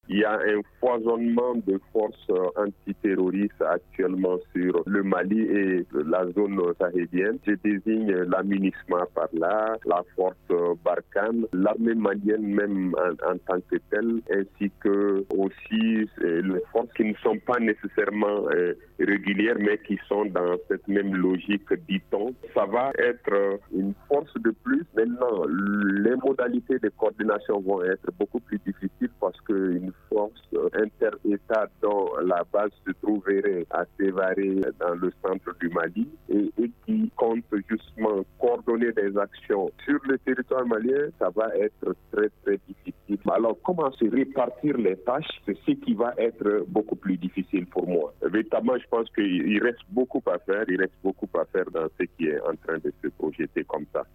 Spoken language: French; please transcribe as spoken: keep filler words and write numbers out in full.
Il y a un foisonnement de forces antiterroristes actuellement sur le Mali et la zone sahélienne. Je désigne la MINUSMA par là, la force Barkhane, l'armée malienne même en, en tant que telle, ainsi que aussi euh, les forces qui ne sont pas nécessairement euh, régulières, mais qui sont dans cette même logique, dit-on. Ça va être une force de plus. Maintenant, les modalités de coordination vont être beaucoup plus difficiles parce qu'une force inter-État dont la base se trouverait à Sévaré dans le centre du Mali et, et qui compte justement coordonner des actions sur le territoire malien, ça va être très très difficile. Alors comment se répartir les tâches, c'est ce qui va être beaucoup plus difficile pour moi. Véritablement, je pense qu'il reste beaucoup à faire, il reste beaucoup à faire dans ce qui est en train de se projeter comme ça.